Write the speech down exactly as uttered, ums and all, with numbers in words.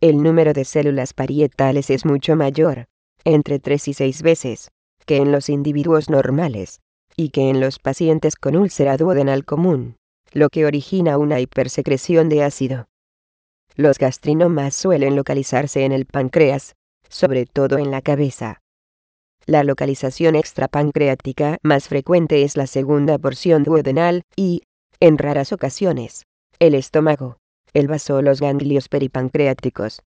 El número de células parietales es mucho mayor, entre tres y seis veces, que en los individuos normales, y que en los pacientes con úlcera duodenal común, lo que origina una hipersecreción de ácido. Los gastrinomas suelen localizarse en el páncreas, sobre todo en la cabeza. La localización extrapancreática más frecuente es la segunda porción duodenal y, en raras ocasiones, el estómago, el vaso o los ganglios peripancreáticos.